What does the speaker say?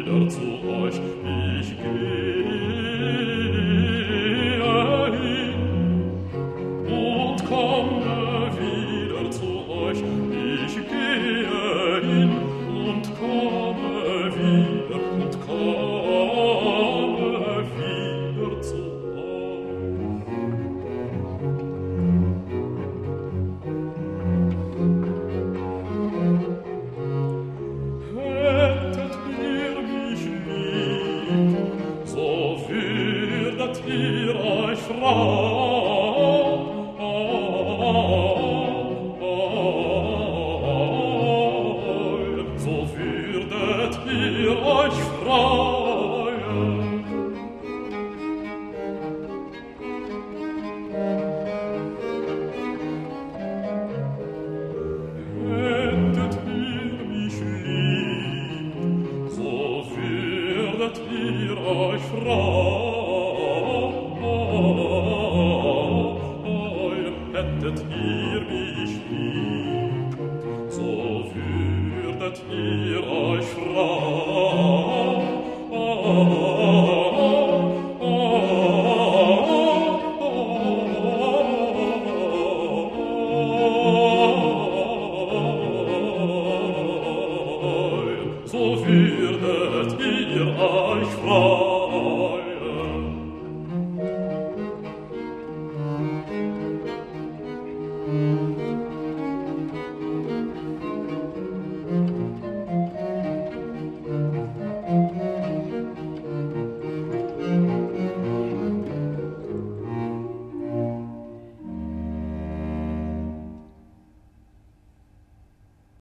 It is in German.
wieder zu euch. Ich gehe hin und komme wieder zu euch. Ich gehe hin und komme wieder und komme wieder zu euch. Hättet ihr mich lieb, so würdet ihr euch freuen, so würdet ihr euch freuen. Hättet ihr mich lieb, so würdet ihr euch freuen. Hättet ihr mich lieb, so würdet ihr euch freuen. So würdet ihr euch freuen.